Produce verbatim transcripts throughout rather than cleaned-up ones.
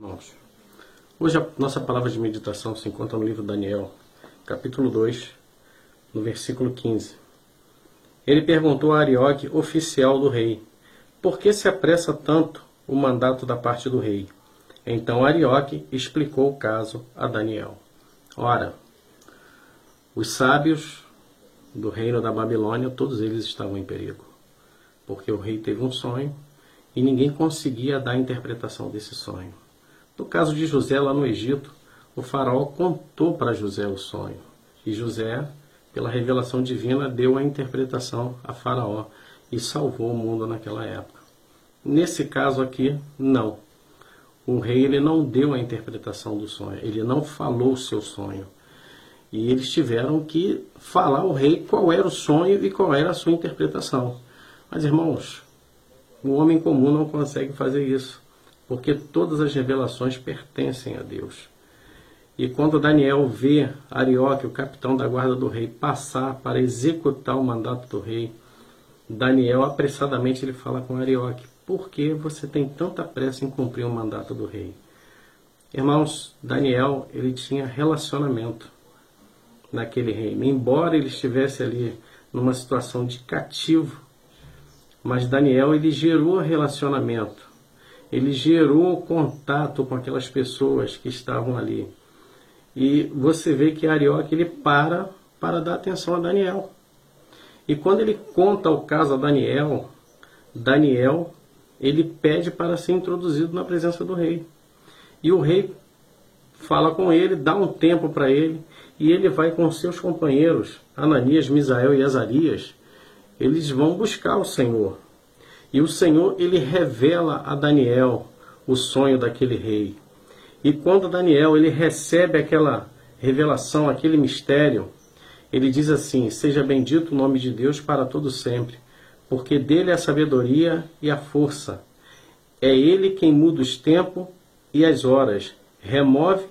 Irmãos, hoje a nossa palavra de meditação se encontra no livro de Daniel, capítulo dois, no versículo quinze. Ele perguntou a Arioque, oficial do rei, por que se apressa tanto o mandato da parte do rei? Então Arioque explicou o caso a Daniel. Ora, os sábios do reino da Babilônia, todos eles estavam em perigo, porque o rei teve um sonho e ninguém conseguia dar a interpretação desse sonho. No caso de José, lá no Egito, o faraó contou para José o sonho. E José, pela revelação divina, deu a interpretação a faraó e salvou o mundo naquela época. Nesse caso aqui, não. O rei ele não deu a interpretação do sonho, ele não falou o seu sonho. E eles tiveram que falar ao rei qual era o sonho e qual era a sua interpretação. Mas, irmãos, o homem comum não consegue fazer isso, porque todas as revelações pertencem a Deus. E quando Daniel vê Arioque, o capitão da guarda do rei, passar para executar o mandato do rei, Daniel apressadamente ele fala com Arioque, por que você tem tanta pressa em cumprir o mandato do rei? Irmãos, Daniel ele tinha relacionamento naquele reino, embora ele estivesse ali numa situação de cativo, mas Daniel ele gerou relacionamento. Ele gerou contato com aquelas pessoas que estavam ali. E você vê que Arioque ele para para dar atenção a Daniel. E quando ele conta o caso a Daniel, Daniel ele pede para ser introduzido na presença do rei. E o rei fala com ele, dá um tempo para ele, e ele vai com seus companheiros, Ananias, Misael e Azarias, eles vão buscar o Senhor. E o Senhor, ele revela a Daniel o sonho daquele rei. E quando Daniel, ele recebe aquela revelação, aquele mistério, ele diz assim, seja bendito o nome de Deus para todo sempre, porque dele é a sabedoria e a força. É ele quem muda os tempos e as horas, remove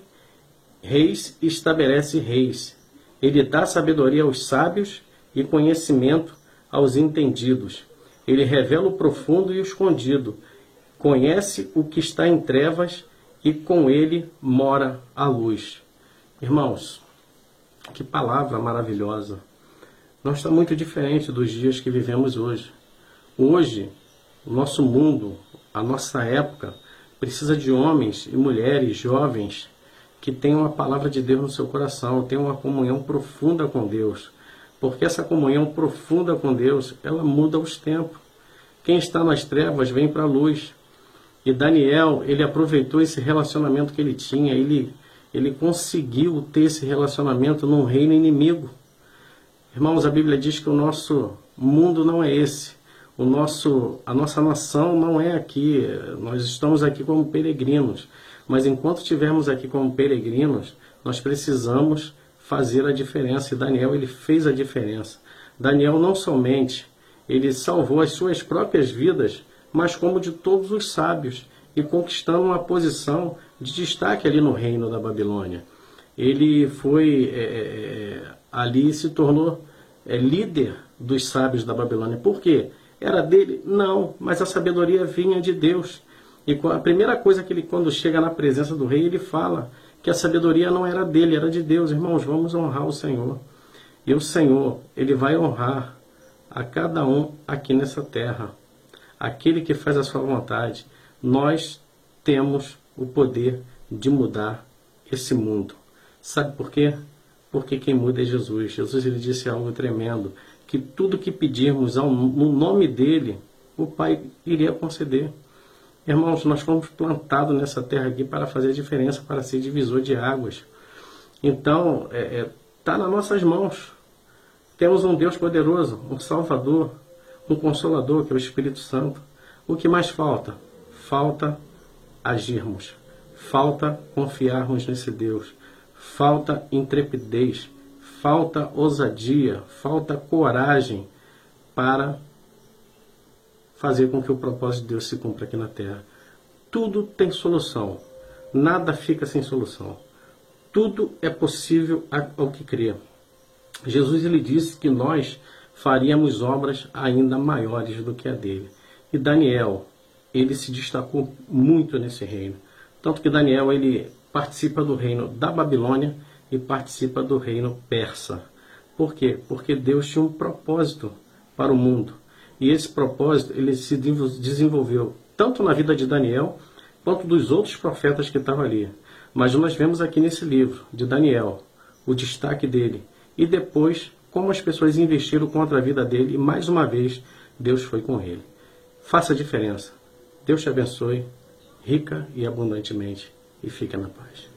reis e estabelece reis. Ele dá sabedoria aos sábios e conhecimento aos entendidos. Ele revela o profundo e o escondido, conhece o que está em trevas e com ele mora a luz. Irmãos, que palavra maravilhosa. Não está muito diferente dos dias que vivemos hoje. Hoje, o nosso mundo, a nossa época, precisa de homens e mulheres jovens que tenham a palavra de Deus no seu coração, tenham uma comunhão profunda com Deus. Porque essa comunhão profunda com Deus, ela muda os tempos. Quem está nas trevas vem para a luz. E Daniel, ele aproveitou esse relacionamento que ele tinha, ele, ele conseguiu ter esse relacionamento num reino inimigo. Irmãos, a Bíblia diz que o nosso mundo não é esse. O nosso, a nossa nação não é aqui. Nós estamos aqui como peregrinos. Mas enquanto estivermos aqui como peregrinos, nós precisamos fazer a diferença. E Daniel, ele fez a diferença. Daniel não somente ele salvou as suas próprias vidas, mas como de todos os sábios, e conquistando uma posição de destaque ali no reino da Babilônia. Ele foi, é, ali se tornou é, líder dos sábios da Babilônia. Por quê? Era dele? Não, mas a sabedoria vinha de Deus. E a primeira coisa que ele, quando chega na presença do rei, ele fala que a sabedoria não era dele, era de Deus. Irmãos, vamos honrar o Senhor. E o Senhor, ele vai honrar a cada um aqui nessa terra. Aquele que faz a sua vontade. Nós temos o poder de mudar esse mundo. Sabe por quê? Porque quem muda é Jesus. Jesus ele disse algo tremendo, que tudo que pedirmos ao, no nome dele, o Pai iria conceder. Irmãos, nós fomos plantados nessa terra aqui para fazer a diferença, para ser divisor de águas. Então, está é, é, tá nas nossas mãos. Temos um Deus poderoso, um Salvador, um Consolador, que é o Espírito Santo. O que mais falta? Falta agirmos. Falta confiarmos nesse Deus. Falta intrepidez. Falta ousadia. Falta coragem para fazer com que o propósito de Deus se cumpra aqui na terra. Tudo tem solução. Nada fica sem solução. Tudo é possível ao que crê. Jesus ele disse que nós faríamos obras ainda maiores do que a dele. E Daniel, ele se destacou muito nesse reino, Tanto que Daniel ele participa do reino da Babilônia e participa do reino persa. Por quê? Porque Deus tinha um propósito para o mundo. E esse propósito ele se desenvolveu tanto na vida de Daniel quanto dos outros profetas que estavam ali. Mas nós vemos aqui nesse livro de Daniel o destaque dele. E depois, como as pessoas investiram contra a vida dele e mais uma vez Deus foi com ele. Faça a diferença. Deus te abençoe, rica e abundantemente, e fica na paz.